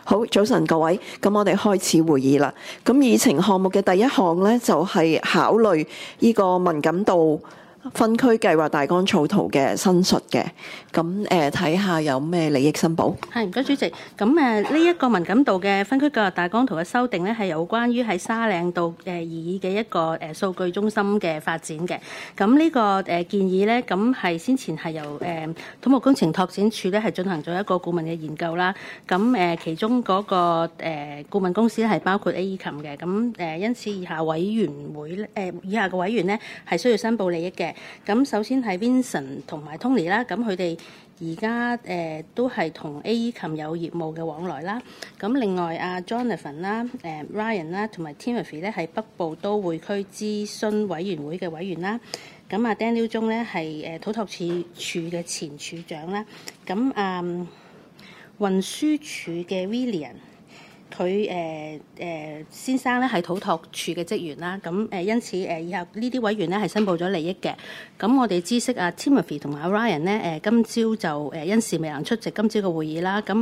好，早晨各位，咁我哋開始會議啦。咁議程項目嘅第一項呢，就係考慮呢個文錦渡分區計劃大綱草圖嘅申述嘅。咁睇下有咩利益申報。 係，唔該主席。咁呢一個文錦渡嘅分區計劃大綱圖嘅修訂呢，係有關於喺沙嶺道擬議嘅一個數據中心嘅發展嘅。咁呢個建議呢，咁係先前係由土木工程拓展署呢係進行咗一個顧問嘅研究啦。咁其中嗰個顧問公司係包括 AECOM 嘅。咁因此以下委員會以下嘅委員呢係需要申報利益嘅。咁首先係 Vincent 同埋 Tony 啦，咁佢哋而家都係同 AECOM 有業務嘅往來啦。咁另外阿 Jonathan 啦、Ryan 啦同埋 Timothy 咧係北部都會區諮詢委員會嘅委員啦。咁阿 Daniel 中咧係土拓署嘅前署長啦。咁運輸署嘅 William。佢先生咧係土拓署嘅職員啦，咁因此以後呢啲委員咧係申報咗利益嘅。咁我哋知悉阿 Timothy 同埋阿 Ryan 咧今朝就因事未能出席今朝嘅會議啦。咁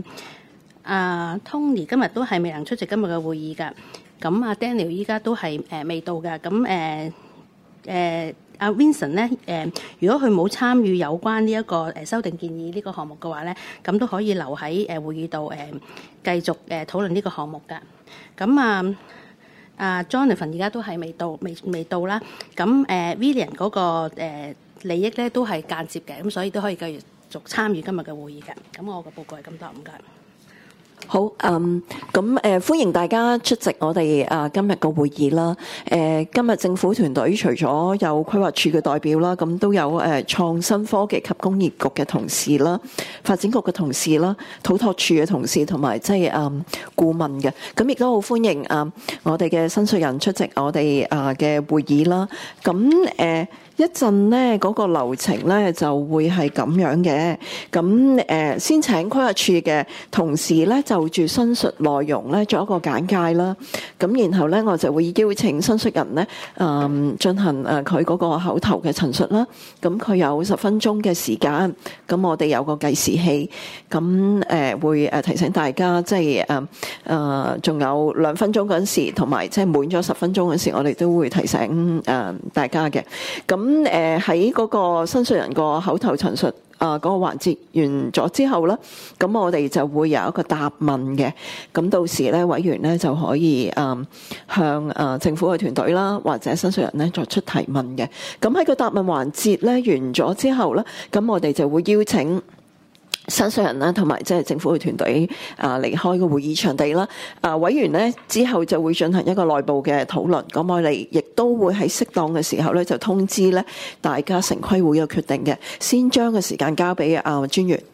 Tony 今日都係未能出席今日嘅會議㗎。咁阿 Daniel 依家都係未到㗎。咁阿 Vincent 咧如果佢冇參與有關呢一個修訂建議呢個項目嘅話咧，咁都可以留喺會議度繼續討論呢個項目㗎。咁Jonathan 而家都係未到啦。咁William 嗰個利益咧都係間接嘅，咁所以都可以繼續參與今日嘅會議㗎。咁我個報告係咁多，唔該。 好，歡迎大家出席我哋今日個會議啦。今日政府團隊除咗有規劃署嘅代表啦，咁都有創新科技及工業局嘅同事啦、發展局嘅同事啦、土拓署嘅同事同埋即係顧問嘅。咁亦都好歡迎我哋嘅申述人出席我哋嘅會議啦。咁一陣呢嗰個流程呢就會係咁樣嘅。咁先請規劃署嘅同事呢就住申述內容呢做一個簡介啦。咁然後呢我就會邀請申述人呢進行佢嗰個口頭嘅陳述啦。咁佢有10分鐘嘅時間。咁我哋有個計時器。咁會提醒大家即係仲有2分鐘嗰陣時，同埋即係滿咗10分鐘嗰時，我哋都會提醒大家嘅。咁喺嗰個申述人個口頭陳述嗰個環節完咗之後咧，咁我哋就會有一個答問嘅。咁到時咧，委員咧就可以向政府嘅團隊啦，或者申述人咧作出提問嘅。咁喺個答問環節咧完咗之後咧，咁我哋就會邀請申述人啦，同埋即係政府嘅團隊離開個會議場地啦。委員咧之後就會進行一個內部嘅討論。咁我哋亦都會喺適當嘅時候咧就通知咧大家城規會嘅決定嘅。先將個時間交俾專員。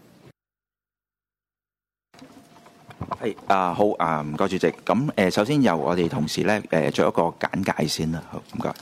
係好唔該主席。咁首先由我哋同事咧做一個簡介先啦。好，唔該。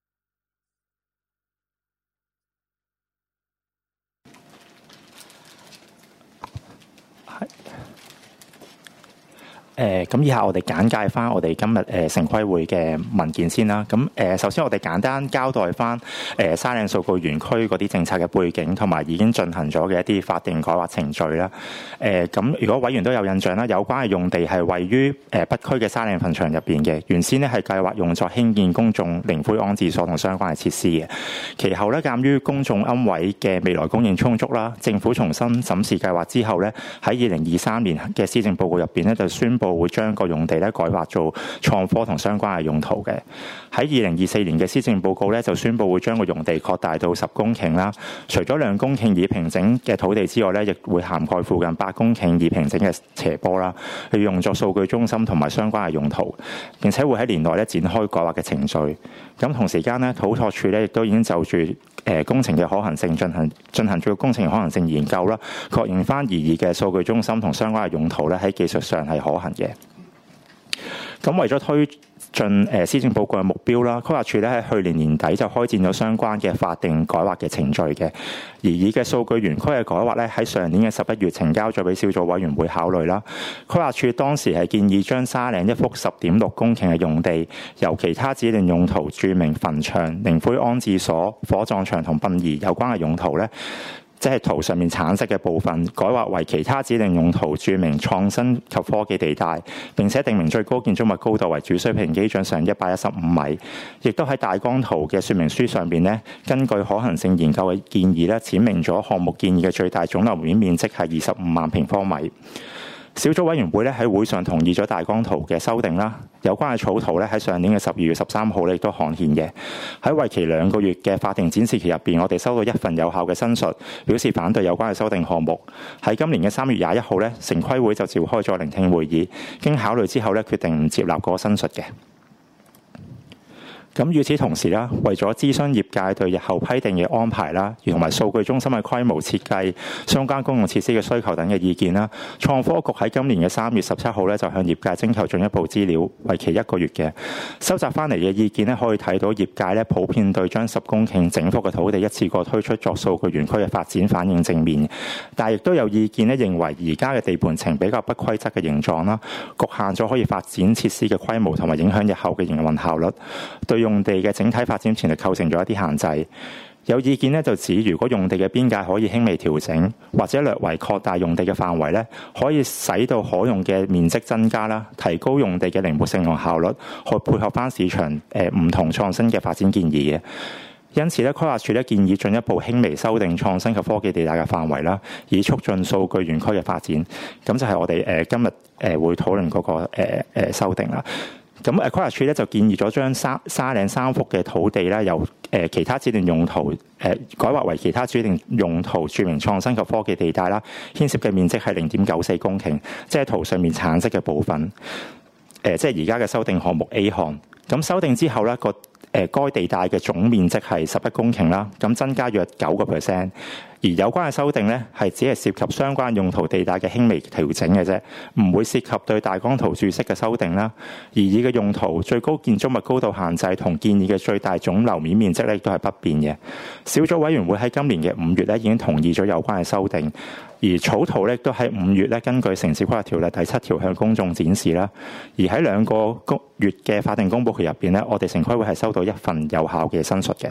咁以下我哋簡介翻我哋今日城規會嘅文件先啦。咁首先我哋簡單交代翻沙嶺數據園區嗰啲政策嘅背景，同埋已經進行咗嘅一啲法定改劃程序啦。咁如果委員都有印象啦，有關嘅用地係位於北區嘅沙嶺墳場入邊嘅，原先咧係計劃用作興建公眾靈灰安置所同相關嘅設施嘅。其後咧，鑑於公眾龕位嘅未來供應充足啦，政府重新審視計劃之後咧，喺2023年嘅施政報告入邊咧就宣布會將個用地咧改劃做創科同相關嘅用途嘅。喺2024年嘅施政報告咧就宣布會將個用地擴大到10公頃啦。除咗2公頃已平整嘅土地之外咧，亦會涵蓋附近8公頃已平整嘅斜坡啦，去用作數據中心同埋相關嘅用途，並且會喺年內咧展開改劃嘅程序。咁同時間咧，土拓署咧亦都已經就住工程嘅可行性進行咗工程可行性研究啦，確認翻擬議嘅數據中心同相關嘅用途咧喺技術上係可行嘅。咁為咗推進施政報告嘅目標啦，規劃署咧喺去年年底就開展咗相關嘅法定改劃嘅程序嘅。而擬議嘅數據園區嘅改劃咧喺上年嘅11月呈交咗俾小組委員會考慮啦。規劃署當時係建議將沙嶺一幅10.6公頃嘅用地，由其他指定用途註明墳場、靈灰安置所、火葬場同殯儀有關嘅用途咧， 即係圖上面橙色嘅部分，改劃為其他指定用途註明創新及科技地帶，並且定明最高建築物高度為主水平基準上115米，亦都喺大綱圖嘅說明書上邊咧，根據可行性研究嘅建議咧，闡明咗項目建議嘅最大總樓面面積係25萬平方米。小組委員會咧喺會上同意咗大綱圖嘅修訂啦，有關嘅草圖咧喺上年嘅12月13號咧亦都刊憲嘅。喺為期2個月嘅法定展示期入邊，我哋收到一份有效嘅申述，表示反對有關嘅修訂項目。喺今年嘅3月21號咧，城規會就召開咗聆聽會議，經考慮之後咧，決定唔接納嗰個申述嘅。咁與此同時啦，為咗諮詢業界對日後批定嘅安排啦，同埋數據中心嘅規模設計、相關公用設施嘅需求等嘅意見啦，創科局喺今年嘅3月17號咧就向業界徵求進一步資料，為期1個月嘅。收集翻嚟嘅意見咧，可以睇到業界咧普遍對將10公頃整幅嘅土地一次過推出作數據園區嘅發展反應正面，但係亦都有意見咧認為而家嘅地盤呈比較不規則嘅形狀啦，局限咗可以發展設施嘅規模，同埋影響日後嘅營運效率，對用地嘅整體發展潛力構成咗一啲限制。有意見咧就指，如果用地嘅邊界可以輕微調整，或者略為擴大用地嘅範圍咧，可以使到可用嘅面積增加啦，提高用地嘅靈活性同效率，去配合翻市場唔同創新嘅發展建議嘅。因此咧，規劃署咧建議進一步輕微修訂創新及科技地帶嘅範圍啦，以促進數據園區嘅發展。咁就係我哋今日會討論嗰個修訂啦。咁規劃署咧就建議咗將沙嶺3幅嘅土地咧，由其他指定用途改劃為其他指定用途註明創新及科技地帶啦，牽涉嘅面積係0.94公頃，即係圖上面橙色嘅部分。即係而家嘅修訂項目 A 項。咁修訂之後咧，該地帶嘅總面積係11公頃啦，咁增加約9%。而有關嘅修訂咧，係只係涉及相關用途地帶嘅輕微調整嘅啫，唔會涉及對大綱圖注釋嘅修訂啦。而擬嘅用途最高建築物高度限制同建議嘅最大總樓面面積咧，亦都係不變嘅。小組委員會喺今年嘅5月咧已經同意咗有關嘅修訂，而草圖咧都喺5月咧根據城市規劃條例第7條向公眾展示啦。而喺2個月嘅法定公佈期入邊咧，我哋城規會係收到一份有效嘅申述嘅。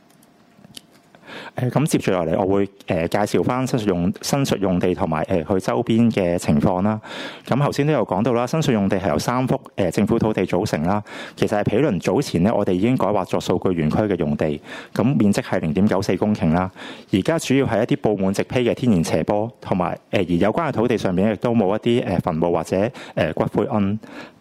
咁接住落嚟，我會介紹翻申述用地同埋佢周邊嘅情況啦。咁頭先都有講到啦，申述用地係由3幅政府土地組成啦。其實係毗鄰早前咧，我哋已經改劃作數據園區嘅用地，咁面積係0.94公頃啦。而家主要係一啲佈滿植被嘅天然斜坡，同埋而有關嘅土地上面亦都冇一啲墳墓或者骨灰龕。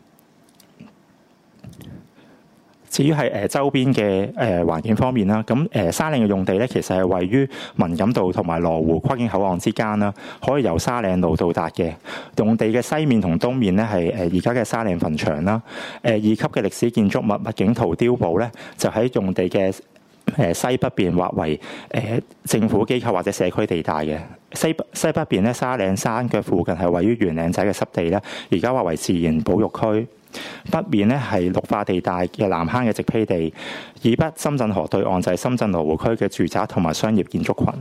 至於係周邊嘅環境方面啦，咁沙嶺嘅用地咧，其實係位於文錦渡同埋羅湖跨境口岸之間啦，可以由沙嶺路到達嘅。用地嘅西面同東面咧係而家嘅沙嶺墳場啦。2級嘅歷史建築物物景圖碉堡咧，就喺用地嘅西北邊劃為政府機構或者社區地帶嘅。西北邊咧，沙嶺山腳附近係位於圓嶺仔嘅濕地咧，而家劃為自然保育區。北面咧係綠化地帶嘅南坑嘅植被地，以北深圳河對岸就係深圳羅湖區嘅住宅同埋商業建築群。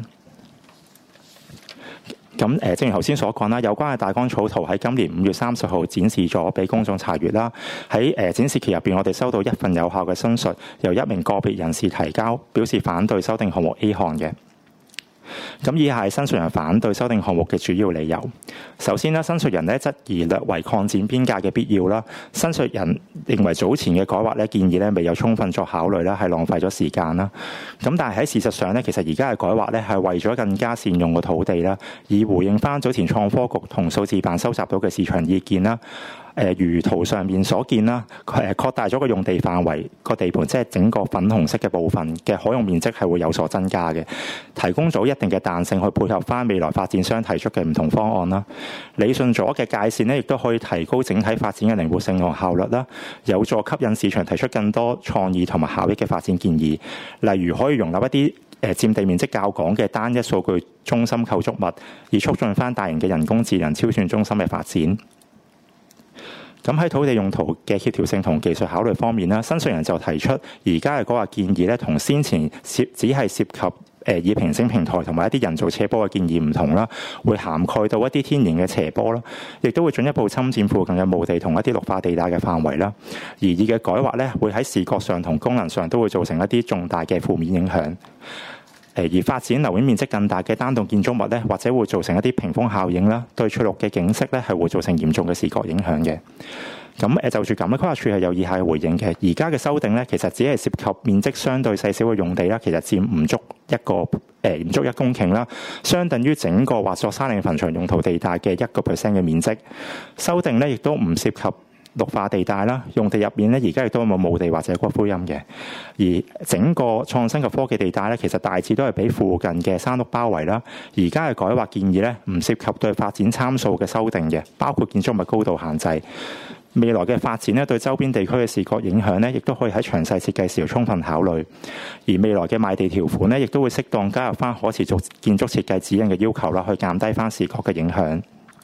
咁正如頭先所講啦，有關嘅大綱草圖喺今年5月30號展示咗俾公眾查閱啦。喺展示期入邊，我哋收到一份有效嘅申述，由一名個別人士提交，表示反對修訂項目 A 項嘅。咁以下係申述人反對修訂項目嘅主要理由。首先咧，申述人咧質疑略為擴展邊界嘅必要啦。申述人認為早前嘅改劃咧建議咧未有充分作考慮啦，係浪費咗時間啦。咁但係喺事實上咧，其實而家嘅改劃咧係為咗更加善用個土地啦，以回應翻早前創科局同數字辦收集到嘅市場意見啦。如圖上面所見啦，擴大咗個用地範圍，個地盤即係整個粉紅色嘅部分嘅可用面積係會有所增加嘅，提供咗一定嘅彈性去配合翻未來發展商提出嘅唔同方案啦。理順咗嘅界線呢，亦都可以提高整體發展嘅靈活性同效率啦，有助吸引市場提出更多創意同埋效益嘅發展建議，例如可以容納一啲佔地面積較廣嘅單一數據中心構築物，以促進翻大型嘅人工智能超算中心嘅發展。咁喺土地用途嘅協調性同技術考慮方面咧，申述人就提出而家嘅嗰個建議咧，同先前只係涉及以平整平台同埋一啲人造斜坡嘅建議唔同啦，會涵蓋到一啲天然嘅斜坡啦，亦都會進一步侵佔附近嘅墓地同一啲綠化地帶嘅範圍啦。而擬嘅改劃咧，會喺視覺上同功能上都會造成一啲重大嘅負面影響。 而發展樓面面積更大嘅單棟建築物咧，或者會造成一啲屏風效應啦，對翠綠嘅景色咧係會造成嚴重嘅視覺影響嘅。咁就住咁咧，規劃署係有以下嘅回應嘅。而家嘅修訂咧，其實只係涉及面積相對細小嘅用地啦，其實佔唔足1公頃啦，相等於整個劃作沙嶺墳場用途地帶嘅1% 嘅面積。修訂咧亦都唔涉及綠化地帶啦，用地入面咧而家亦都冇墓地或者骨灰龕嘅。而整個創新及科技地帶咧，其實大致都係俾附近嘅山屋包圍啦。而家嘅改劃建議咧，唔涉及對發展參數嘅修訂嘅，包括建築物高度限制。未來嘅發展咧，對周邊地區嘅視覺影響咧，亦都可以喺詳細設計時充分考慮。而未來嘅賣地條款咧，亦都會適當加入翻可持續建築設計指引嘅要求啦，去減低翻視覺嘅影響。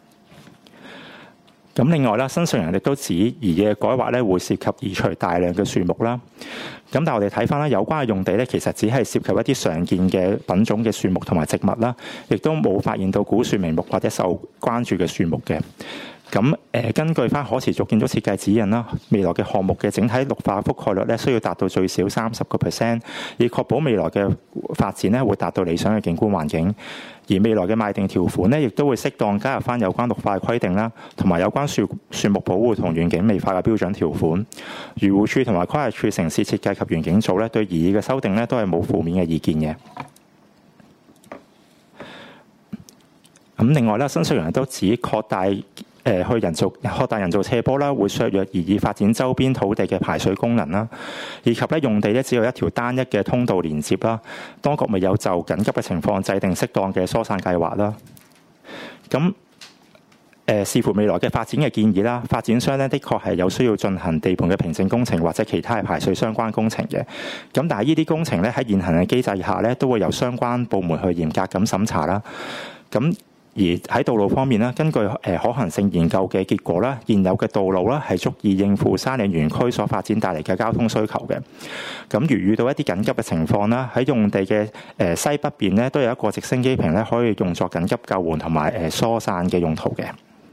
咁另外啦，申述人亦都指擬議嘅改劃咧，會涉及移除大量嘅樹木啦。咁但係我哋睇翻咧，有關嘅用地咧，其實只係涉及一啲常見嘅品種嘅樹木同埋植物啦，亦都冇發現到古樹名木或者受關注嘅樹木嘅。咁根據翻可持續建築設計指引啦，未來嘅項目嘅整體綠化覆蓋率咧，需要達到最少30%，以確保未來嘅發展咧會達到理想嘅景觀環境。而未來嘅賣定條款咧，亦都會適當加入翻有關綠化嘅規定啦，同埋有關樹木保護同園景美化嘅標準條款。漁護署同埋規劃署城市設計及園景組咧，對擬議嘅修訂咧都係冇負面嘅意見嘅。咁另外咧，申述人都指擴大人造斜坡啦，會削弱擬議發展周邊土地嘅排水功能啦，以及咧用地咧只有一條單一嘅通道連接啦。當局未有就緊急嘅情況制定適當嘅疏散計劃啦。咁視乎未來嘅發展嘅建議啦，發展商咧的確係有需要進行地盤嘅平整工程或者其他嘅排水相關工程嘅。咁但係呢啲工程咧喺現行嘅機制下咧，都會由相關部門去嚴格咁審查啦。咁而喺道路方面咧，根據可行性研究嘅結果啦，現有嘅道路啦係足以應付沙嶺園區所發展帶嚟嘅交通需求嘅。咁如遇到一啲緊急嘅情況啦，喺用地嘅西北邊咧都有一個直升機坪咧，可以用作緊急救援同埋疏散嘅用途嘅。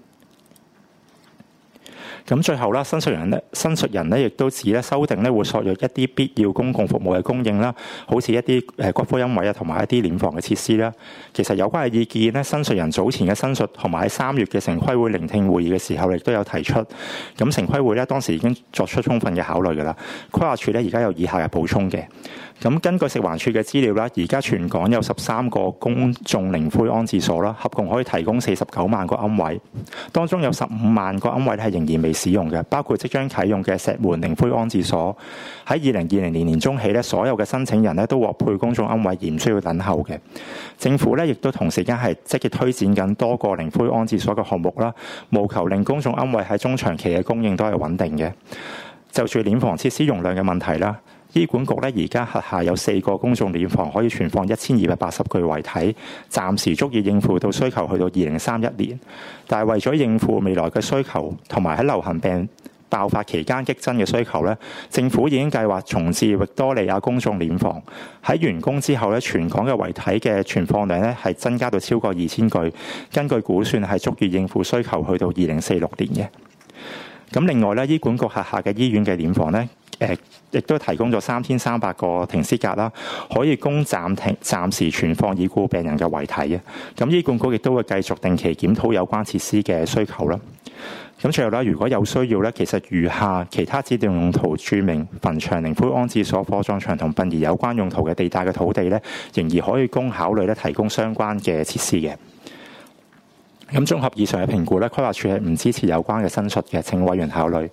咁最後啦，申述人咧亦都指咧修訂咧會削弱一啲必要公共服務嘅供應啦，好似一啲骨灰龕位啊，同埋一啲殮房嘅設施啦。其實有關嘅意見咧，申述人早前嘅申述同埋喺3月嘅城規會聆聽會議嘅時候，亦都有提出。咁城規會咧當時已經作出充分嘅考慮㗎啦。規劃署咧而家有以下嘅補充嘅。咁根據食環署嘅資料啦，而家全港有13個公眾靈灰安置所啦，合共可以提供49萬個龕位，當中有15萬個龕位係仍然未使用嘅，包括即將啟用嘅石門靈灰安置所。喺2020年年中起咧，所有嘅申請人咧都獲配公眾龕位，而唔需要等候嘅。政府咧亦都同時間係積極推展緊多個靈灰安置所嘅項目啦，務求令公眾龕位喺中長期嘅供應都係穩定嘅。就住殮房設施容量嘅問題啦，醫管局咧而家轄下有4個公眾殮房可以存放1280具遺體，暫時足以應付到需求去到2031年。但係為咗應付未來嘅需求，同埋喺流行病爆發期間激增嘅需求咧，政府已經計劃重置域多利亞公眾殮房。喺完工之後咧，全港嘅遺體嘅存放量咧係增加到超過2000具，根據估算係足以應付需求去到2046年嘅。咁另外咧，醫管局轄下嘅醫院嘅殮房咧，亦都提供咗3300個停屍格啦，可以供暫時存放已故病人嘅遺體嘅。咁醫管局亦都會繼續定期檢討有關設施嘅需求啦。咁最後咧，如果有需要咧，其實餘下其他指定用途註明墳場、靈灰安置所、火葬場同殯儀有關用途嘅地帶嘅土地咧，仍然可以供考慮咧提供相關嘅設施嘅。咁綜合以上嘅評估咧，規劃署係唔支持有關嘅申述嘅，請委員考慮。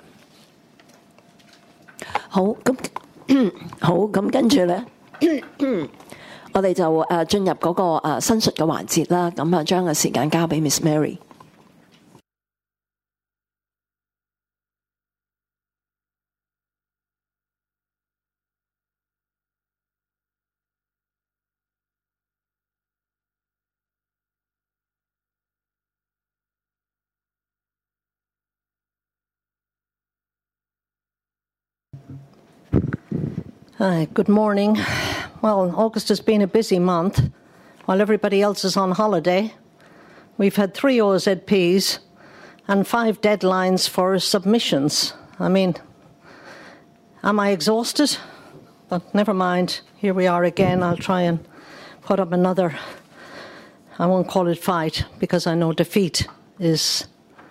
好，咁跟住咧，我哋就進入嗰個申述嘅環節啦。咁將個時間交俾 Miss Mary。 Hi, good morning. Well, August has been a busy month. While everybody else is on holiday, we've had 3 OZPs and 5 deadlines for submissions. I mean, am I exhausted? But never mind. Here we are again. I'll try and put up another, I won't call it fight, because I know defeat is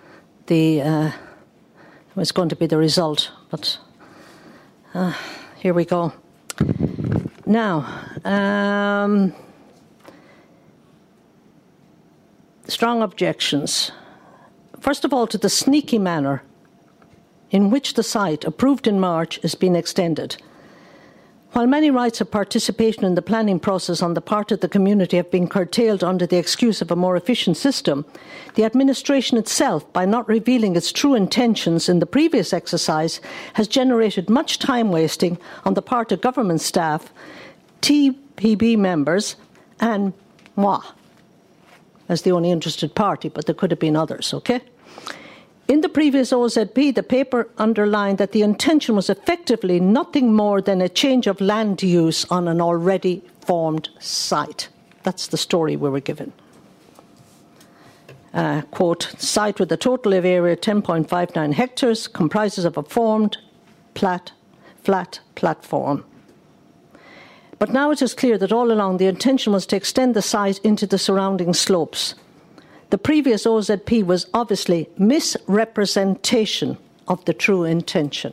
it's going to be the result. But here we go. Now, strong objections. First of all, to the sneaky manner in which the site, approved in March, is being extended. While many rights of participation in the planning process on the part of the community have been curtailed under the excuse of a more efficient system, the administration itself, by not revealing its true intentions in the previous exercise, has generated much time wasting on the part of government staff, TPB members, and moi, as the only interested party, but there could have been others, okay? In the previous OZP, the paper underlined that the intention was effectively nothing more than a change of land use on an already formed site. That's the story we were given. Quote, site with a total of area 10.59 hectares comprises of a formed flat platform. But now it is clear that all along the intention was to extend the site into the surrounding slopes. The previous OZP was obviously misrepresentation of the true intention.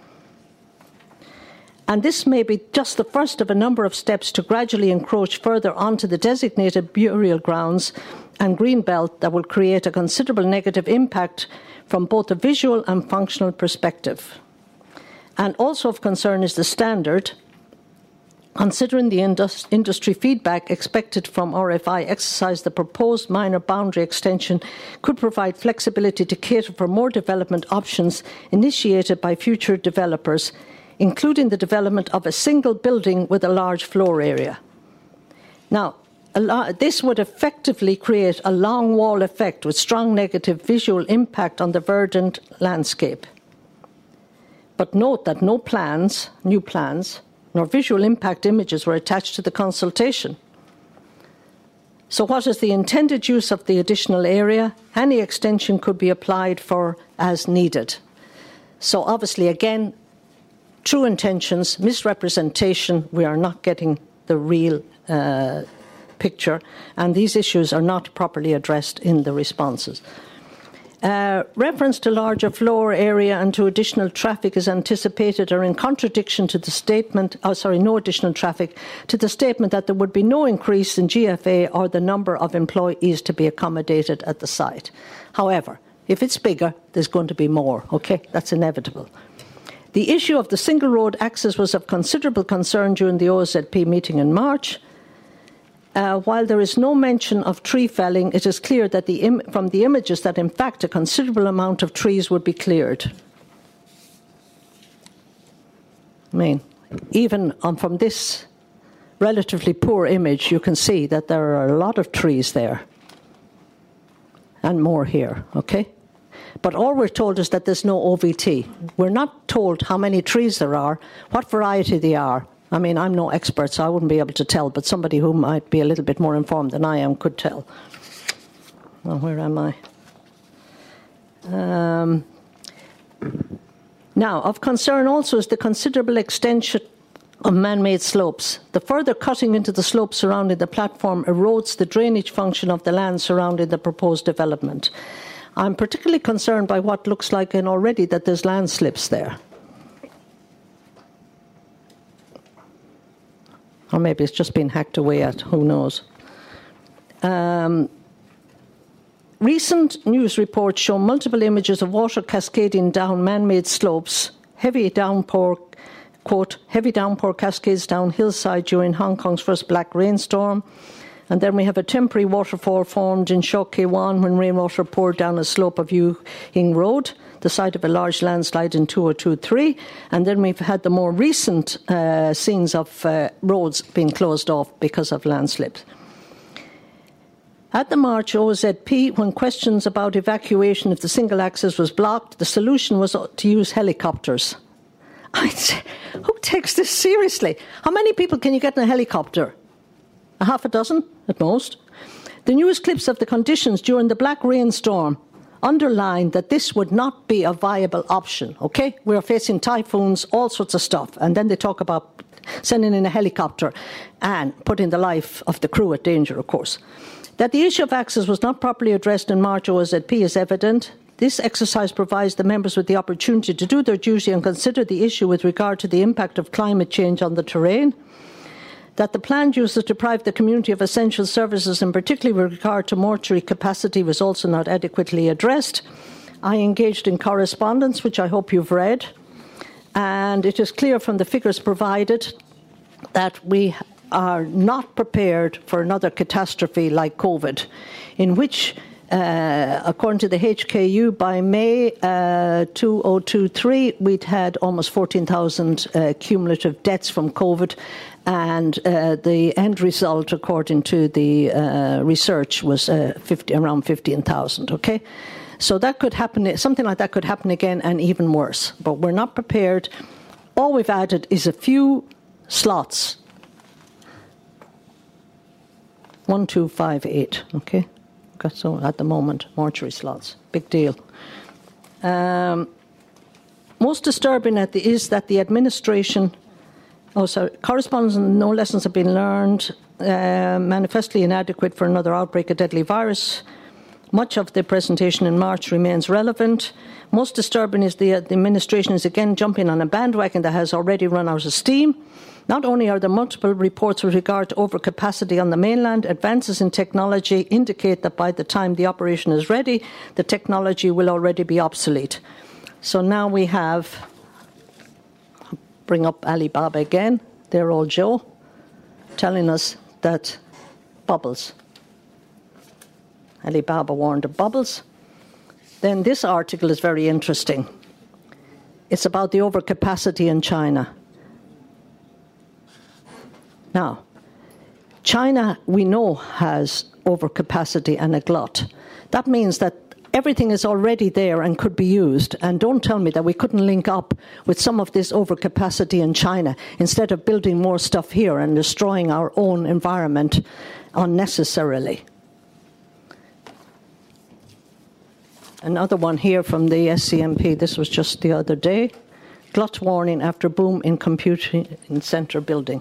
And this may be just the first of a number of steps to gradually encroach further onto the designated burial grounds and green belt that will create a considerable negative impact from both a visual and functional perspective. And also of concern is the standard. Considering the industry feedback expected from RFI exercise, the proposed minor boundary extension could provide flexibility to cater for more development options initiated by future developers, including the development of a single building with a large floor area. Now, this would effectively create a long wall effect with strong negative visual impact on the verdant landscape. But note that no plans, new plans, nor visual impact images were attached to the consultation. So what is the intended use of the additional area? Any extension could be applied for as needed. So obviously, again, true intentions, misrepresentation, we are not getting the real picture, and these issues are not properly addressed in the responses. Reference to larger floor area and to additional traffic is anticipated are in contradiction to the statement, no additional traffic, to the statement that there would be no increase in GFA or the number of employees to be accommodated at the site. However, if it's bigger, there's going to be more, okay? That's inevitable. The issue of the single road access was of considerable concern during the OZP meeting in March. While there is no mention of tree felling, it is clear that from the images that, in fact, a considerable amount of trees would be cleared. I mean, even from this relatively poor image, you can see that there are a lot of trees there. And more here, okay? But all we're told is that there's no OVT. We're not told how many trees there are, what variety they are. I mean, I'm no expert, so I wouldn't be able to tell, but somebody who might be a little bit more informed than I am could tell. Well, where am I? Now, of concern also is the considerable extension of man-made slopes. The further cutting into the slope surrounding the platform erodes the drainage function of the land surrounding the proposed development. I'm particularly concerned by what looks like already that there's landslips there. Or maybe it's just been hacked away at, who knows. Recent news reports show multiple images of water cascading down man-made slopes, heavy downpour, quote, heavy downpour cascades down hillside during Hong Kong's first black rainstorm. And then we have a temporary waterfall formed in Shok Kei Wan when rainwater poured down a slope of Yu Hing Road, the site of a large landslide in 2023. And then we've had the more recent scenes of roads being closed off because of landslips. At the March OZP, when questions about evacuation if the single access was blocked, the solution was to use helicopters. I'd say, who takes this seriously? How many people can you get in a helicopter? A half a dozen at most. The news clips of the conditions during the black rainstorm underlined that this would not be a viable option, okay? We are facing typhoons, all sorts of stuff. And then they talk about sending in a helicopter and putting the life of the crew at danger, of course. That the issue of access was not properly addressed in March OSZP is evident. This exercise provides the members with the opportunity to do their duty and consider the issue with regard to the impact of climate change on the terrain. That the planned uses deprive the community of essential services, and particularly with regard to mortuary capacity, was also not adequately addressed. I engaged in correspondence, which I hope you've read, and it is clear from the figures provided that we are not prepared for another catastrophe like COVID, in which, according to the HKU, by May 2023, we'd had almost 14,000 cumulative deaths from COVID, and the end result, according to the research, was around 15,000, okay? So that could happen, something like that could happen again, and even worse. But we're not prepared. All we've added is a few slots. 1258, okay? Got so at the moment, mortuary slots. Big deal. Most disturbing is that the administration, correspondence and no lessons have been learned, manifestly inadequate for another outbreak of deadly virus. Much of the presentation in March remains relevant. Most disturbing is the administration is again jumping on a bandwagon that has already run out of steam. Not only are there multiple reports with regard to overcapacity on the mainland, advances in technology indicate that by the time the operation is ready, the technology will already be obsolete. So now we have, bring up Alibaba again, their old Joe, telling us that bubbles. Alibaba warned of bubbles. Then this article is very interesting. It's about the overcapacity in China. Now, China, we know, has overcapacity and a glut. That means that everything is already there and could be used. And don't tell me that we couldn't link up with some of this overcapacity in China instead of building more stuff here and destroying our own environment unnecessarily. Another one here from the SCMP. This was just the other day. Glut warning after boom in computing centre building.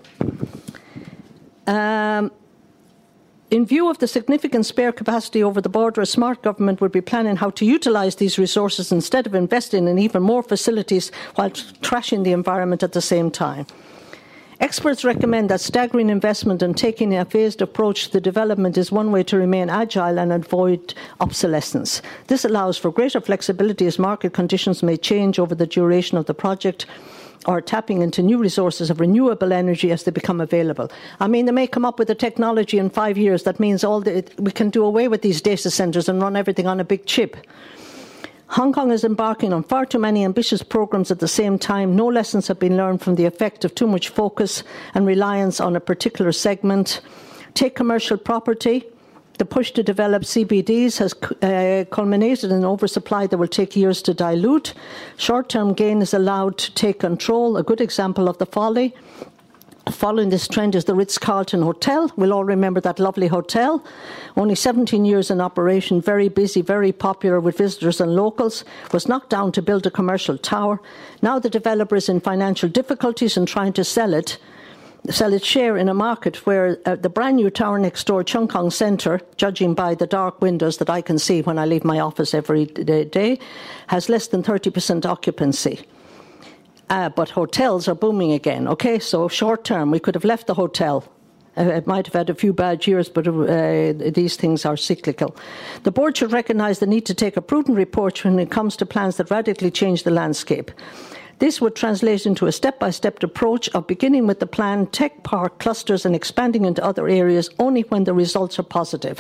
In view of the significant spare capacity over the border, a smart government would be planning how to utilise these resources instead of investing in even more facilities while trashing the environment at the same time. Experts recommend that staggering investment and taking a phased approach to the development is one way to remain agile and avoid obsolescence. This allows for greater flexibility as market conditions may change over the duration of the project, or tapping into new resources of renewable energy as they become available. I mean, they may come up with a technology in 5 years that means we can do away with these data centres and run everything on a big chip. Hong Kong is embarking on far too many ambitious programs at the same time. No lessons have been learned from the effect of too much focus and reliance on a particular segment. Take commercial property. The push to develop CBDs has culminated in an oversupply that will take years to dilute. Short-term gain is allowed to take control. A good example of the folly. Following this trend is the Ritz-Carlton Hotel. We'll all remember that lovely hotel. Only 17 years in operation, very busy, very popular with visitors and locals, was knocked down to build a commercial tower. Now the developer is in financial difficulties and trying to sell its share in a market where the brand new tower next door, Chung Kong Centre, judging by the dark windows that I can see when I leave my office every day, has less than 30% occupancy. But hotels are booming again, okay? So short term, we could have left the hotel. It might have had a few bad years, but these things are cyclical. The board should recognise the need to take a prudent approach when it comes to plans that radically change the landscape. This would translate into a step-by-step approach of beginning with the planned tech park clusters and expanding into other areas only when the results are positive.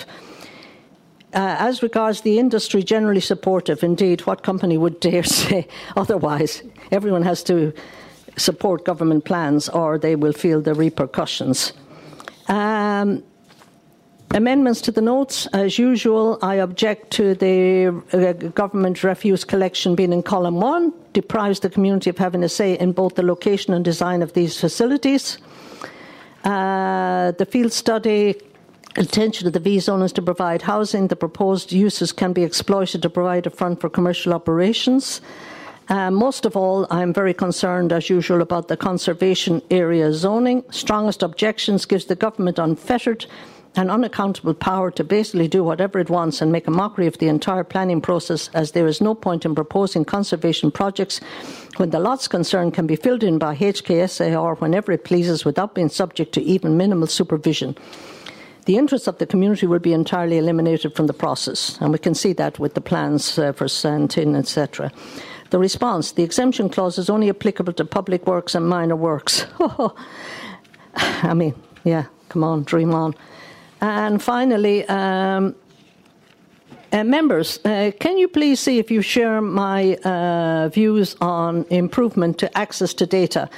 As regards the industry, generally supportive. Indeed, what company would dare say otherwise? Everyone has to support government plans or they will feel the repercussions. Amendments to the notes. As usual, I object to the government refuse collection being in column 1. Deprives the community of having a say in both the location and design of these facilities. The field study. Intention of the V zone is to provide housing. The proposed uses can be exploited to provide a front for commercial operations. Most of all, I'm very concerned, as usual, about the conservation area zoning. Strongest objections gives the government unfettered and unaccountable power to basically do whatever it wants and make a mockery of the entire planning process, as there is no point in proposing conservation projects when the lots concerned can be filled in by HKSAR whenever it pleases without being subject to even minimal supervision. The interests of the community will be entirely eliminated from the process, and we can see that with the plans for Santin, etc. The response: the exemption clause is only applicable to public works and minor works. I mean, yeah, come on, dream on. And finally, members, can you please see if you share my views on improvement to access to data?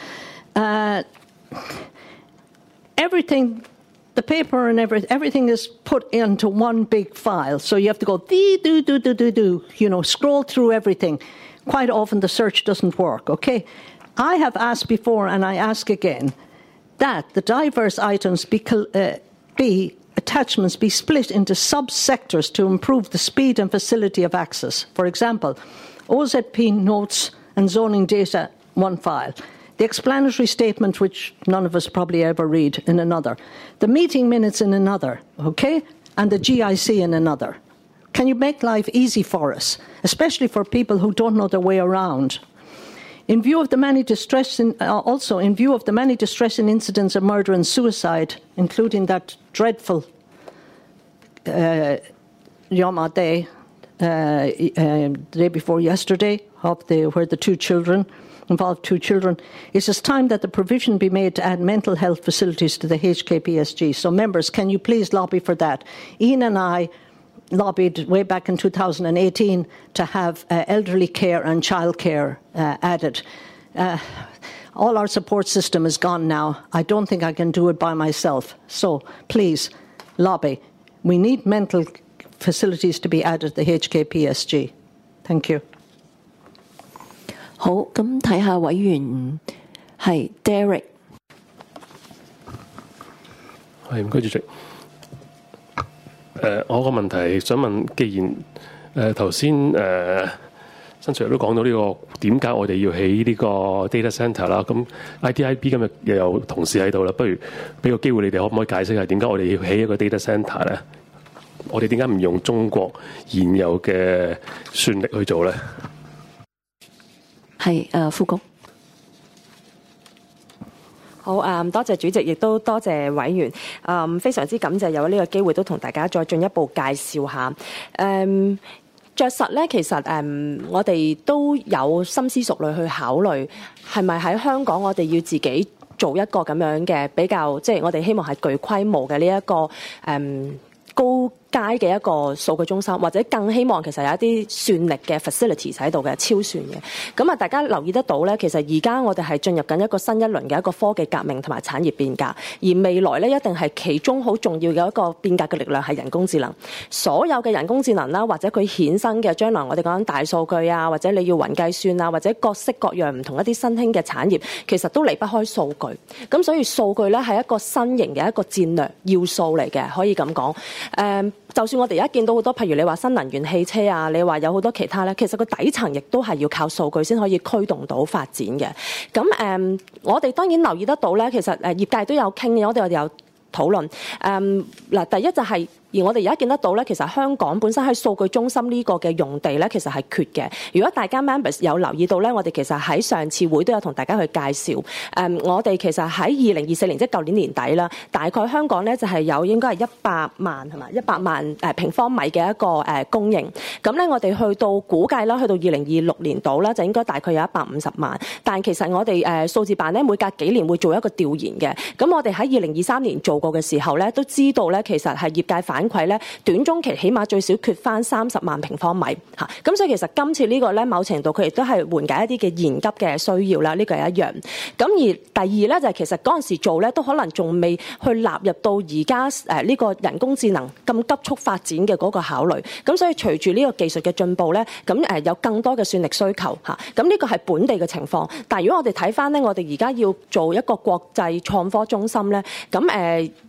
Everything, the paper and everything is put into one big file. So you have to go, scroll through everything. Quite often the search doesn't work, okay? I have asked before, and I ask again, that the diverse items attachments be split into sub-sectors to improve the speed and facility of access. For example, OZP notes and zoning data, one file. The explanatory statement, which none of us probably ever read, in another. The meeting minutes in another, okay? And the GIC in another. Can you make life easy for us, especially for people who don't know their way around? In view of the many distressing incidents of murder and suicide, including that dreadful Yom Day, the day before yesterday, where the two children involved two children, it is time that the provision be made to add mental health facilities to the HKPSG. So, members, can you please lobby for that? Ian and I lobbied way back in 2018 to have elderly care and childcare added. All our support system is gone now. I don't think I can do it by myself. So please, lobby. We need mental facilities to be added to the HKPSG. Thank you. 好，咁睇下委員係 Derek。 係，唔該主席。我個問題想問，既然頭先新隨都講到呢個點解我哋要起呢個 data centre 啦，咁 ITIB 今日又有同事喺度啦，不如俾個機會你哋可唔可以解釋下點解我哋要起一個 data centre 咧？我哋點解唔用中國現有嘅算力去做咧？係副局。 好多謝主席，亦都多謝委員。非常之感謝有呢個機會都同大家再進一步介紹下。着實咧，其實我哋都有深思熟慮去考慮，係咪喺香港我哋要自己做一個咁樣嘅比較，即係我哋希望係具規模嘅呢一個高階嘅一個數據中心，或者更希望其實有一啲算力嘅 facilities 喺度嘅超算嘅。咁大家留意得到咧，其實而家我哋係進入緊一個新一輪嘅一個科技革命同埋產業變革，而未來咧一定係其中好重要嘅一個變革嘅力量係人工智能。所有嘅人工智能啦，或者佢衍生嘅將來我哋講緊大數據啊，或者你要雲計算啊，或者各式各樣唔同一啲新興嘅產業，其實都離不開數據。咁所以數據咧係一個新型嘅一個戰略要素嚟嘅，可以咁講。就算我哋而家見到好多，譬如你話新能源汽車啊，你話有好多其他咧，其實個底層亦都係要靠數據先可以驅動到發展嘅。咁我哋當然留意得到咧，其實業界都有傾嘅，我哋有討論。第一就係而我哋而家見得到咧，其實香港本身喺數據中心呢個嘅用地咧，其實係缺嘅。如果大家 members 有留意到咧，我哋其實喺上次會都有同大家去介紹。我哋其實喺2024年，即係舊年年底啦，大概香港咧就係有應該係100萬係嘛，100萬平方米嘅一個供應。咁咧我哋去到估計啦，去到2026年度啦，就應該大概有150萬。但其實我哋數字辦咧每隔幾年會做一個調研嘅。咁我哋喺2023年做過嘅時候咧，都知道咧其實係業界反饋咧，短中期起碼最少缺翻30萬平方米嚇，咁所以其實今次呢個咧，某程度佢亦都係緩解一啲嘅現急嘅需要啦，呢個係一樣。咁而第二咧就係其實嗰陣時做咧，都可能仲未去納入到而家呢個人工智能咁急速發展嘅嗰個考慮。咁所以隨住呢個技術嘅進步咧，咁有更多嘅算力需求嚇。咁呢個係本地嘅情況，但係如果我哋睇翻咧，我哋而家要做一個國際創科中心咧，咁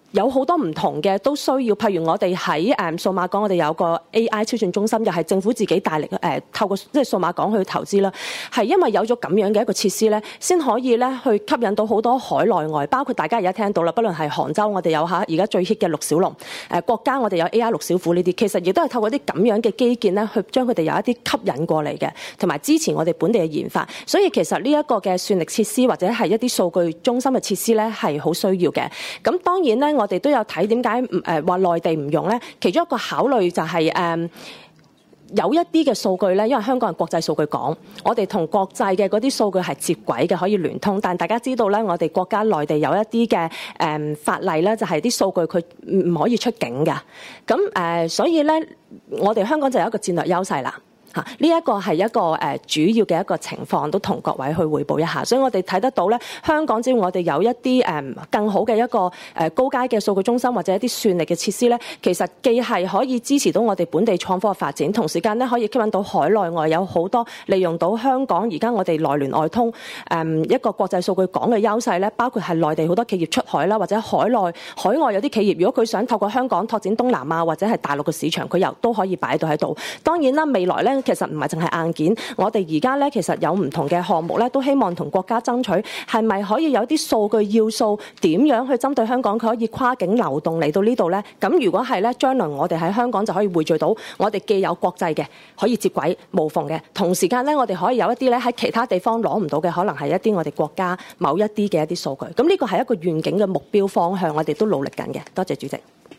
有好多唔同嘅都需要，譬如我哋喺數碼港，我哋有個 AI 超算中心，又係政府自己大力透過即係數碼港去投資啦。係因為有咗咁樣嘅一個設施咧，先可以咧去吸引到好多海內外，包括大家而家聽到啦，不論係杭州，我哋有而家最 hit 嘅陸小龍，國家我哋有 AI 陸小虎呢啲，其實亦都係透過啲咁樣嘅基建咧，去將佢哋有一啲吸引過嚟嘅，同埋支持我哋本地嘅研發。所以其實呢一個嘅算力設施或者係一啲數據中心嘅設施咧，係好需要嘅。咁當然咧，我哋都有睇點解話內地唔用咧？其中一個考慮就係有一啲嘅數據咧，因為香港係國際數據港，我哋同國際嘅嗰啲數據係接軌嘅，可以聯通。但大家知道咧，我哋國家內地有一啲嘅法例咧，就係啲數據佢唔可以出境嘅。咁所以咧，我哋香港就有一個戰略優勢啦。呢一個係一個主要嘅一個情況，都同各位去匯報一下。所以我哋睇得到咧，香港只要我哋有一啲更好嘅一個高階嘅數據中心或者一啲算力嘅設施咧，其實既係可以支持到我哋本地創科嘅發展，同時間咧可以吸引到海內外有好多利用到香港而家我哋內聯外通一個國際數據港嘅優勢咧，包括係內地好多企業出海啦，或者海外有啲企業，如果佢想透過香港拓展東南亞或者係大陸嘅市場，佢又都可以擺到喺度。當然啦，未來咧，其實唔係淨係硬件，我哋而家咧其實有唔同嘅項目咧，都希望同國家爭取係咪可以有啲數據要素點樣去針對香港，佢可以跨境流動嚟到呢度咧？咁如果係咧，將來我哋喺香港就可以匯聚到我哋既有國際嘅可以接軌無縫嘅，同時間咧我哋可以有一啲咧喺其他地方攞唔到嘅，可能係一啲我哋國家某一啲嘅一啲數據。咁呢個係一個願景嘅目標方向，我哋都努力緊嘅。多謝主席。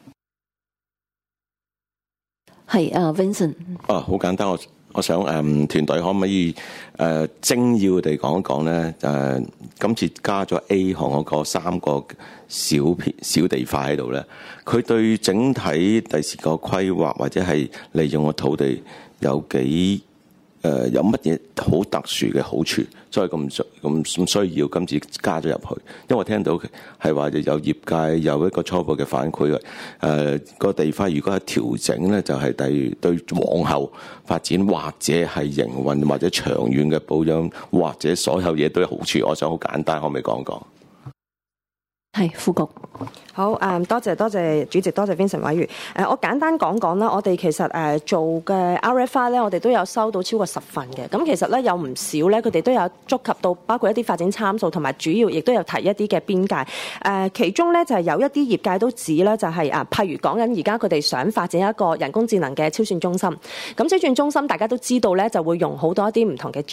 係Vincent。 好簡單，我想團隊可唔可以精要地講一講咧？今次加咗 A 項嗰個3個小地塊喺度咧，佢對整體第時個規劃或者係利用個土地有乜嘢好特殊嘅好處，所以咁需要今次加咗入去。因為我聽到係話有業界有一個初步嘅反饋，個地塊如果係調整咧，就係對往後發展或者係營運或者長遠嘅保養或者所有嘢都有好處。我想好簡單，可唔可以講講？ 係副局。 好，多謝主席，多謝 Vincent 委員。我簡單講講啦，我哋其實做嘅 RFI 咧，我哋都有收到超過10份嘅。咁其實咧有唔少咧，佢哋都有觸及到包括一啲發展參數，同埋主要亦都有提一啲嘅邊界。其中咧就係有一啲業界都指咧，就係譬如講緊而家佢哋想發展一個人工智能嘅超算中心。咁超算中心大家都知道咧，就會用好多一啲唔同嘅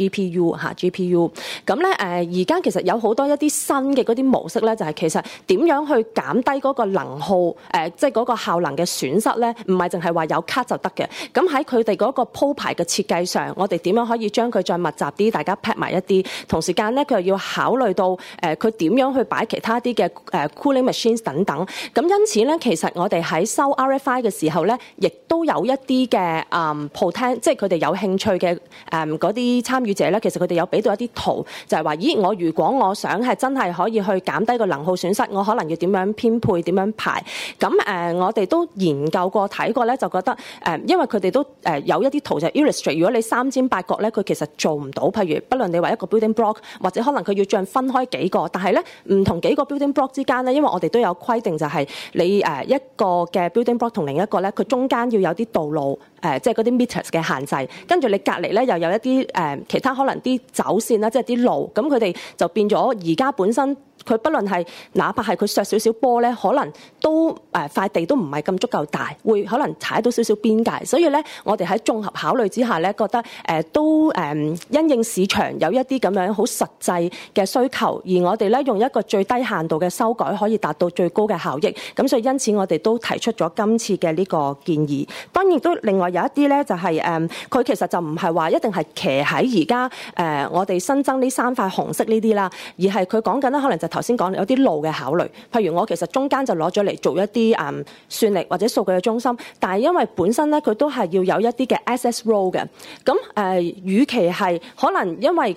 GPU。咁咧而家其實有好多一啲新嘅嗰啲模式咧，就係其實點樣去減低嗰個能耗，即係嗰個效能嘅損失咧，唔係淨係話有卡就得嘅。咁喺佢哋嗰個鋪排嘅設計上，我哋點樣可以將佢再密集啲，大家 pack 埋一啲。同時間咧，佢又要考慮到佢點樣去擺其他啲嘅cooling machines 等等。咁因此咧，其實我哋喺收 RFI 嘅時候咧，亦都有一啲嘅即係佢哋有興趣嘅嗰啲參與者咧，其實佢哋有俾到一啲圖，就係話：咦，如果我想係真係可以去減低個能耗損失，我可能要點樣編配、點樣排？咁我哋都研究過、睇過咧，就覺得因為佢哋都有一啲圖就 illustrate， 如果你3尖8角咧，佢其實做唔到。譬如不論你話一個 building block， 或者可能佢要將分開幾個，但係咧唔同幾個 building block 之間咧，因為我哋都有規定，就係你一個嘅 building block 同另一個咧，佢中間要有啲道路。即係嗰啲 meters 嘅限制，跟住你隔離咧又有一啲其他可能啲走線啦，即係啲路，咁佢哋就變咗而家本身佢不論係哪怕係佢削少少波咧，可能都塊地都唔係咁足夠大，會可能踩到少少邊界，所以咧我哋喺綜合考慮之下咧，覺得都因應市場有一啲咁樣好實際嘅需求，而我哋咧用一個最低限度嘅修改可以達到最高嘅效益，咁所以因此我哋都提出咗今次嘅呢個建議。當然都另外有一啲咧就係佢其實就唔係話一定係騎喺而家我哋新增呢3塊紅色呢啲啦，而係佢講緊咧可能就頭先講有啲路嘅考慮。譬如我其實中間就攞咗嚟做一啲算力或者數據嘅中心，但係因為本身咧佢都係要有一啲嘅 access road 嘅，咁與其係可能因為嗰個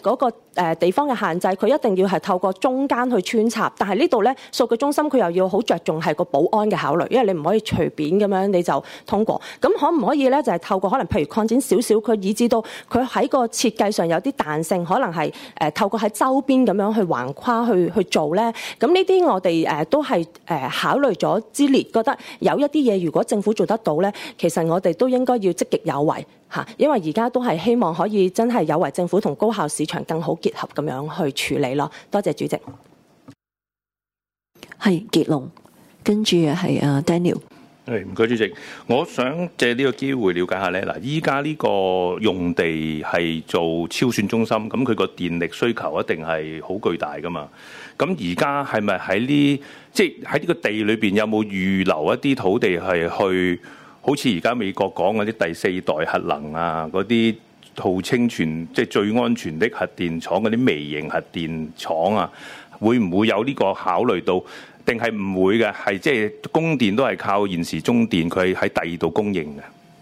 地方嘅限制，佢一定要係透過中間去穿插。但係呢度咧，數據中心佢又要好着重係個保安嘅考慮，因為你唔可以隨便咁樣你就通過。咁可唔可以咧就係透過可能譬如擴展少少，佢以至到佢喺個設計上有啲彈性，可能係透過喺周邊咁樣去橫跨去做咧。咁呢啲我哋都係考慮咗之列，覺得有一啲嘢如果政府做得到咧，其實我哋都應該要積極有為嚇，因為而家都係希望可以真係有為政府同高效市場更好結合咁樣去處理咯。多謝主席。 係傑龍，跟住係Daniel。 唔該主席，我想借呢個機會了解下咧。嗱，依家呢個用地係做超算中心，咁佢個電力需求一定係好巨大噶嘛。咁而家係咪喺即係喺呢個地裏邊有冇預留一啲土地係去，好似而家美國講嗰啲第4代核能啊，嗰啲號稱即係最安全的核電廠嗰啲微型核電廠啊，會唔會有呢個考慮到？定係唔會嘅，係即係供電都係靠現時中電，佢喺第二度供應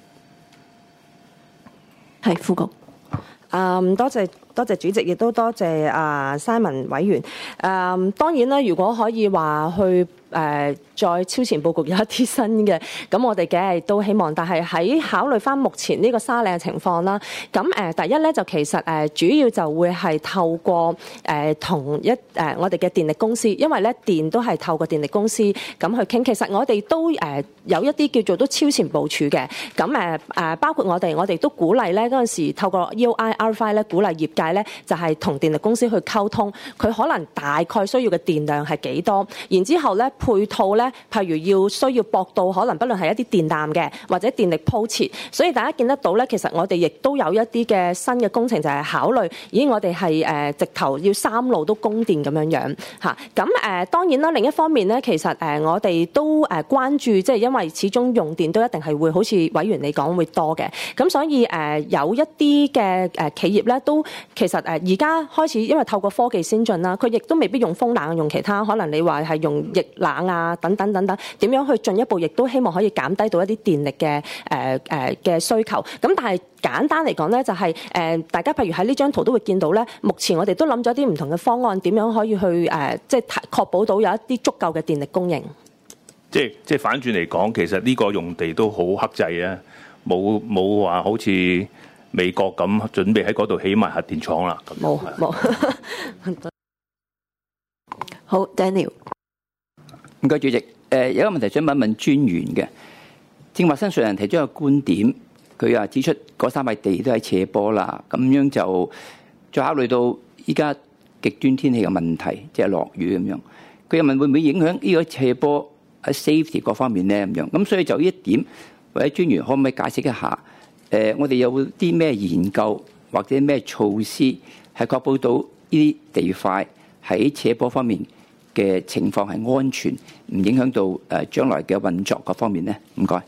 嘅。 係副局。 多謝主席，亦都多謝Simon 委員。當然啦，如果可以話去再超前佈局有一啲新嘅，咁我哋梗係都希望。但係喺考慮翻目前呢個沙嶺嘅情況啦，咁第一咧就其實主要就會係透過同我哋嘅電力公司，因為咧電都係透過電力公司咁去傾。其實我哋都有一啲叫做都超前部署嘅。咁包括我哋都鼓勵咧嗰陣時透過 EOI R5 咧鼓勵業界咧就係同電力公司去溝通，佢可能大概需要嘅電量係幾多，然之後咧配套咧，譬如需要駁到可能不論係一啲電纜嘅或者電力鋪設，所以大家見得到咧，其實我哋亦都有一啲嘅新嘅工程就係考慮，我哋係直頭要3路都供電咁樣嚇。咁當然啦，另一方面咧，其實我哋都關注，即係因為始終用電都一定係會好似委員你講會多嘅，咁所以有一啲嘅企業咧都其實而家開始因為透過科技先進啦，佢亦都未必用風冷，用其他可能你話係用液冷啊等等，點樣去進一步亦都希望可以減低到一啲電力嘅需求。咁但係簡單嚟講咧，就係大家譬如喺呢張圖都會見到咧，目前我哋都諗咗啲唔同嘅方案，點樣可以去即係確保到有一啲足夠嘅電力供應。 即係反轉嚟講，其實呢個用地都好克制啊，冇話好似美國咁準備喺嗰度起埋核電廠啦。 冇。 好 ，Daniel。 唔該，主席。有一個問題想問一問專員嘅。正話申述人提出一個觀點，佢指出嗰3塊地都係斜坡啦，咁樣就再考慮到依家極端天氣嘅問題，即係落雨咁樣。佢又問會唔會影響呢個斜坡喺 safety 各方面咧咁樣。咁所以就呢一點，或者專員可唔可以解釋一下？我哋有啲咩研究或者咩措施係確保到呢啲地塊喺斜坡方面嘅情況係安全，唔影響到將來嘅運作各方面咧？唔該。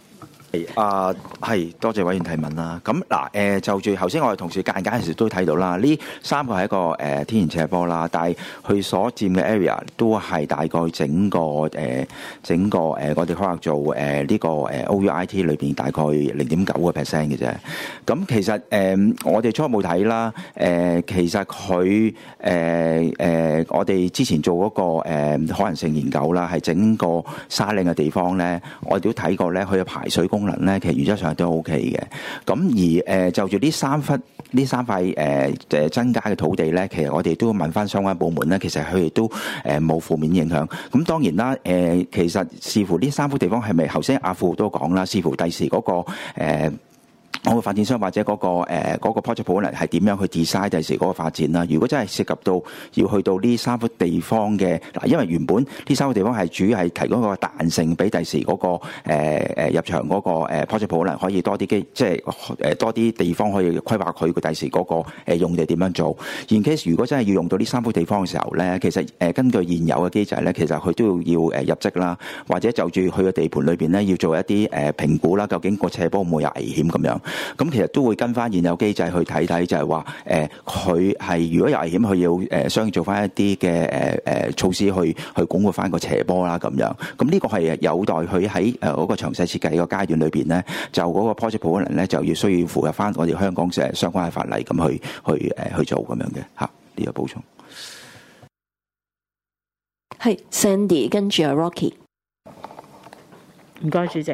係多謝委員提問啦。咁嗱就住頭先我哋同事間嗰陣時都睇到啦，呢3個係一個天然斜坡啦，但係佢所佔嘅 area 都係大概整個我哋規劃做呢個OUIT 裏邊大概0.9% 嘅啫。咁其實我哋初步睇啦，其實佢我哋之前做嗰個可能性研究啦，係整個沙嶺嘅地方咧，我哋都睇過咧，佢嘅排水功能咧，其實原則上都 OK 嘅。咁而就住呢3塊增加嘅土地咧，其實我哋都問翻相關部門咧，其實佢哋都冇負面影響。咁當然啦，其實視乎呢3幅地方係咪頭先阿富都講啦，視乎第時嗰個我個發展商或者嗰個 project owner 係點樣去 design 第時嗰個發展啦。如果真係涉及到要去到呢3幅地方嘅嗱，因為原本呢3幅地方係主要係提供一個彈性俾第時嗰個入場嗰個project owner可以多啲即係多啲地方可以規劃佢第時嗰個用地點樣做。in case 如果真係要用到呢3幅地方嘅時候咧，其實根據現有嘅機制咧，其實佢都要入則啦，或者就住佢嘅地盤裏邊咧要做一啲評估啦，究竟個斜坡會唔會有危險咁樣。 咁其實都會跟翻現有機制去睇睇，就係話佢係如果有危險，佢要相應做翻一啲嘅措施去鞏固翻個斜坡啦咁樣。咁呢個係有待佢喺嗰個詳細設計個階段裏邊咧，就嗰個 project proposal 咧就要需要符合翻我哋香港相關嘅法例咁去做咁樣嘅嚇。呢個補充係 Sandy 跟住阿 Rocky。 唔該，主席。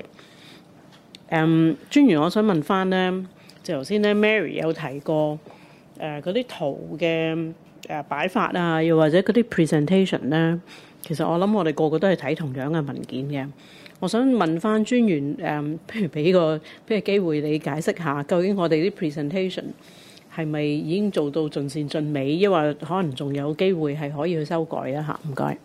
專員，我想問翻咧，就頭先咧 Mary 有提過嗰啲圖嘅擺法啊，又或者嗰啲 presentation 咧，其實我諗我哋個個都係睇同樣嘅文件嘅。我想問翻專員，譬如俾個機會你解釋下，究竟我哋啲 presentation 係咪已經做到盡善盡美，抑或可能仲有機會係可以去修改啊？嚇，唔該。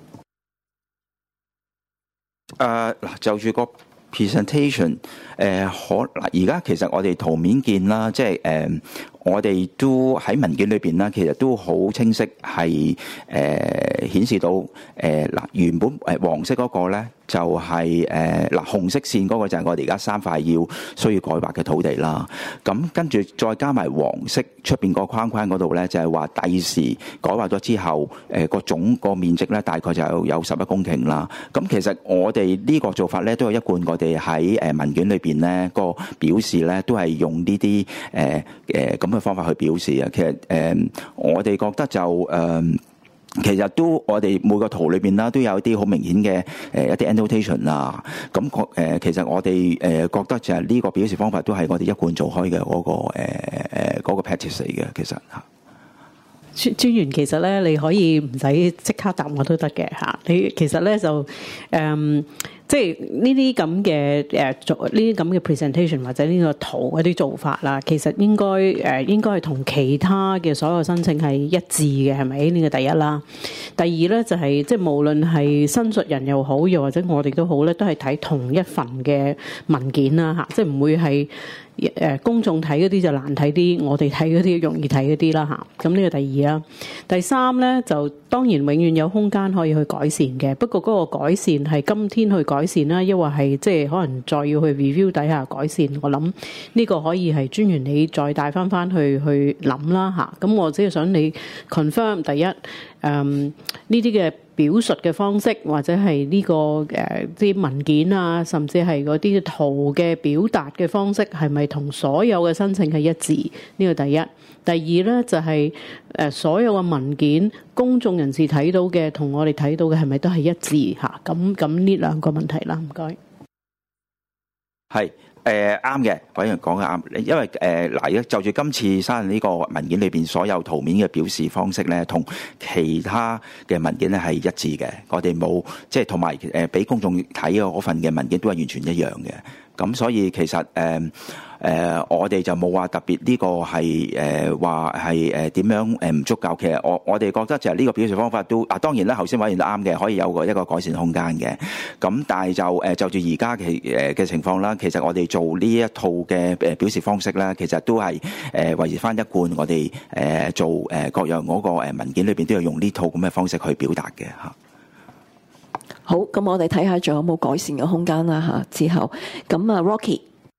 嗱，就住個 presentation， 而家其實我哋圖面見啦，即係我哋都喺文件裏邊啦，其實都好清晰係顯示到嗱原本黃色嗰個咧就係嗱紅色線嗰個就係我哋而家3塊需要改劃嘅土地啦。咁跟住再加埋黃色出邊個框框嗰度咧，就係話第時改劃咗之後，個總個面積咧大概就有11公頃啦。咁其實我哋呢個做法咧都係一貫我哋喺文件裏邊咧個表示咧都係用呢啲咁嘅方法去表示啊。其實我哋覺得就其實都我哋每個圖裏邊啦，都有一啲好明顯嘅一啲 annotation 啊。咁其實我哋覺得就係呢個表示方法都係我哋一貫做開嘅嗰個 practice 嚟嘅。其實嚇專員，其實咧你可以唔使即刻答我都得嘅嚇。你其實咧就即係呢啲咁嘅做呢啲咁嘅 presentation 或者呢個圖嗰啲做法啦，其實應該係同其他嘅所有申請係一致嘅，係咪？呢個第一啦。第二咧就係即係無論係申述人又好，又或者我哋都好咧，都係睇同一份嘅文件啦嚇，即係唔會係公眾睇嗰啲就難睇啲，我哋睇嗰啲容易睇嗰啲啦嚇。咁呢個第二啦。第三咧就當然永遠有空間可以去改善嘅，不過嗰個改善係今天去改善啦，抑或係即係可能再要去 review 底下改善。我諗呢個可以係專員你再帶翻去諗啦嚇。咁我只係想你 confirm 第一呢啲嘅表述嘅方式，或者係呢個啲文件啊，甚至係嗰啲圖嘅表達嘅方式，係咪同所有嘅申請係一致？呢個第一。第二咧就係所有嘅文件，公眾人士睇到嘅同我哋睇到嘅係咪都係一致嚇？咁呢兩個問題啦，唔該。 係啱嘅，委員講嘅啱，因為嗱，就住今次沙嶺呢個文件裏邊所有圖面嘅表示方式咧，同其他嘅文件咧係一致嘅。我哋冇即係同埋俾公眾睇嗰份嘅文件都係完全一樣嘅。咁所以其實我哋就冇話特別呢個係話係點樣唔足夠。其實我哋覺得就係呢個表示方法都當然啦，頭先委員都啱嘅，可以有一個改善空間嘅。咁但係就住而家嘅情況啦，其實我哋做呢一套嘅表示方式啦，其實都係維持翻一貫我哋做各樣嗰個文件裏邊都要用呢套咁嘅方式去表達嘅嚇。 好，咁我哋睇下仲有冇改善嘅空間啦嚇。之後咁啊 Rocky。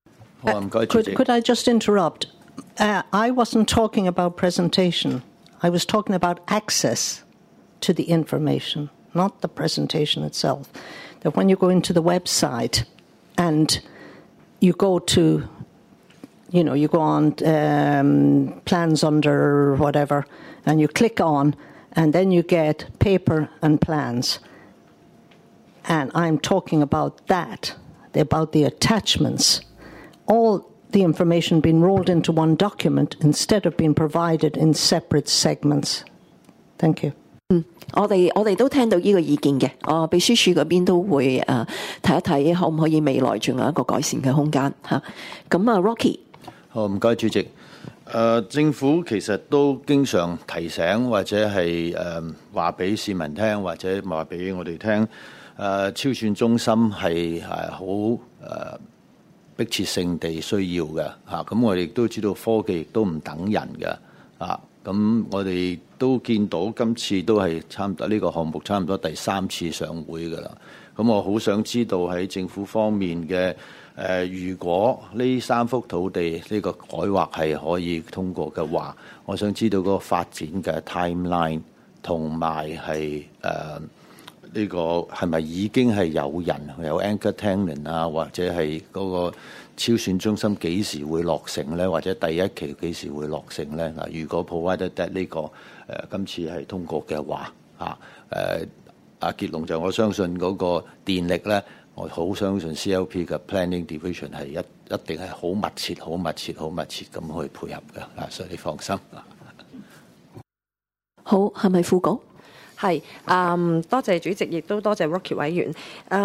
Could I just interrupt? I wasn't talking about presentation. I was talking about access to the information, not the presentation itself. That when you go into the website and you go to, you go on plans under whatever, and you click on, and then you get paper and plans. And I'm talking about that, about the attachments. All the information being rolled into one document instead of being provided in separate segments. Thank you. 我哋都聽到呢個意見嘅，秘書處嗰邊都會睇一睇，可唔可以未來仲有一個改善嘅空間嚇。咁啊 Rocky。 好，唔該主席。政府其實都經常提醒或者係話俾市民聽，或者話俾我哋聽，超算中心係好迫切性地需要嘅嚇。咁我哋亦都知道科技亦都唔等人嘅啊。咁我哋都見到今次都係差唔多呢個項目差唔多第3次上會㗎啦。咁我好想知道喺政府方面嘅如果呢3幅土地呢個改劃係可以通過嘅話，我想知道嗰個發展嘅 timeline 同埋係呢個係咪已經係有人有 anchor tenant 啊，或者係嗰個超算中心幾時會落成咧？或者第一期幾時會落成咧？嗱，如果 provided that 呢個今次係通過嘅話，阿傑龍就我相信嗰個電力咧。我好相信 CLP 嘅 Planning Division 係一定係好密切咁去配合嘅，所以你放心。 好，係咪副局？ 係，多謝主席，亦都多謝 Rocky 委員。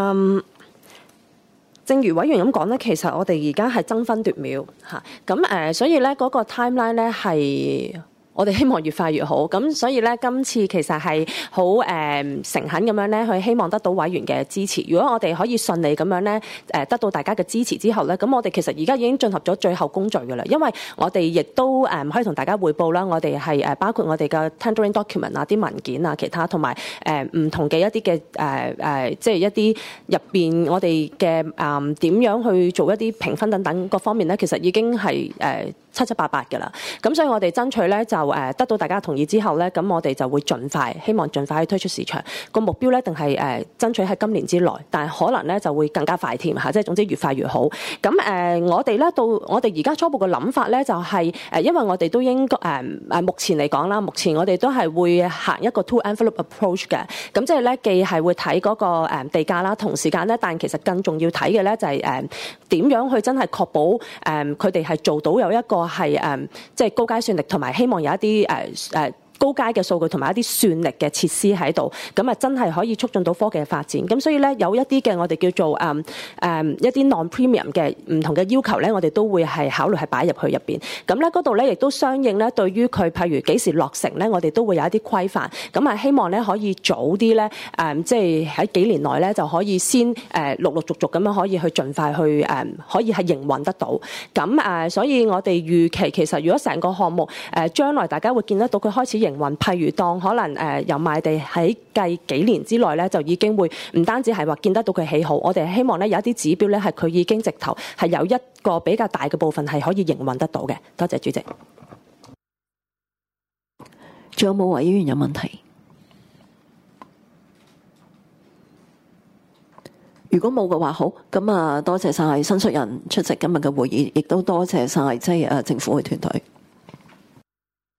正如委員咁講咧，其實我哋而家係爭分奪秒嚇，咁所以咧嗰個 timeline 咧係。我哋希望越快越好，咁所以咧，今次其實係好誠懇咁樣咧，去希望得到委員嘅支持。如果我哋可以順利咁樣咧，得到大家嘅支持之後咧，咁我哋其實而家已經進入咗最後工序㗎啦。因為我哋亦都可以同大家匯報啦，我哋係包括我哋嘅 tendering document 啊、啲文件啊、其他同埋唔同嘅一啲嘅即係一啲入邊我哋嘅點樣去做一啲評分等等各方面咧，其實已經係七七八八㗎啦。咁所以我哋爭取咧就得到大家同意之後咧，咁我哋就會希望盡快去推出市場。個目標咧，定係爭取喺今年之內，但係可能咧就會更加快添嚇，即係總之越快越好。咁我哋咧到我哋而家初步嘅諗法咧，就係因為我哋都應該目前嚟講啦，目前我哋都係會行一個 two envelope approach 嘅。咁即係咧，既係會睇嗰個地價啦，同時間咧，但其實更重要睇嘅咧就係點樣去真係確保佢哋係做到有一個係即係高階算力，同埋希望有一啲高階嘅數據同埋一啲算力嘅設施喺度，咁真係可以促進到科技嘅發展。咁所以咧，有一啲嘅我哋叫做一啲 non-premium 嘅唔同嘅要求咧，我哋都會係考慮係擺入去入邊。咁咧嗰度咧亦都相應咧，對於佢譬如幾時落成咧，我哋都會有一啲規範。咁希望咧可以早啲咧即係喺幾年內咧就可以先陸陸續續咁樣可以去盡快去可以係營運得到。咁所以我哋預期其實如果成個項目將來大家會見得到佢開始營運，譬如當可能由賣地喺計幾年之內咧，就已經會唔單止係話見得到佢起好，我哋希望咧有一啲指標咧係佢已經直頭係有一個比較大嘅部分係可以營運得到嘅。多謝主席。 仲有冇委員有問題？如果冇嘅話，好，咁多謝晒申述人出席今日嘅會議，亦都多謝晒即係政府嘅團隊。